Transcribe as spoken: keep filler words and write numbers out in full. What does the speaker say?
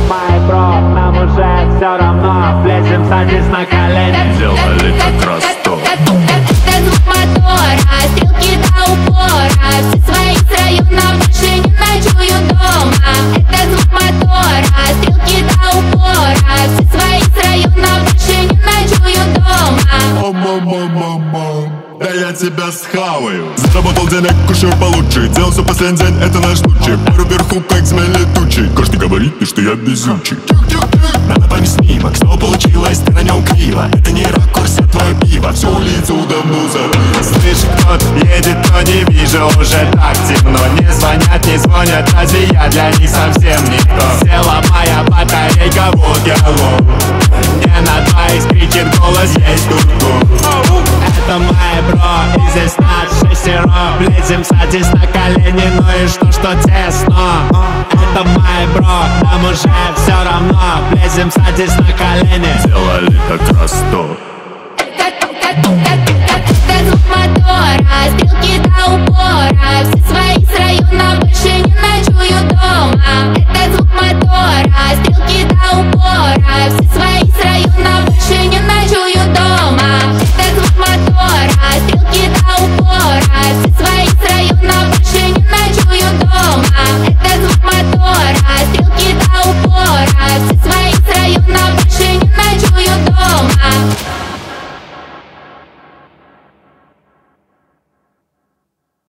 мои бро, нам уже все равно. Влезем, садись на колени. Сделали как раз то. Это звук мотора, стрелки до упора. Все свои с района больше не ночуют дома. Это звук мотора, стрелки до упора. Все свои с района больше не ночуют дома. О-ма-ма-ма-ма, да я тебя схаваю. Заработал денег, кушаю получше. Делал все последний день, это наш случай. Пару вверху, как змей летучий. Каждый говорит мне, что я безумчик. Надо память снимок, снова получилось, ты на нем криво. Это не ракурс, а твое пиво. Всю улицу давно забыл. Слышь, кто-то едет, но не вижу, уже так темно. Не звонят, не звонят, разве я для них совсем никто? Села моя батарейка, вот я лов. Не на двоих кричит голос, есть тут. Это мои бро, и здесь нас шестеро. Влезем, садись на колени, ну и что, что тесно. Это мои бро, нам уже все равно. Влезем, садись на колени. Сделали как раз то. Это звук мотора,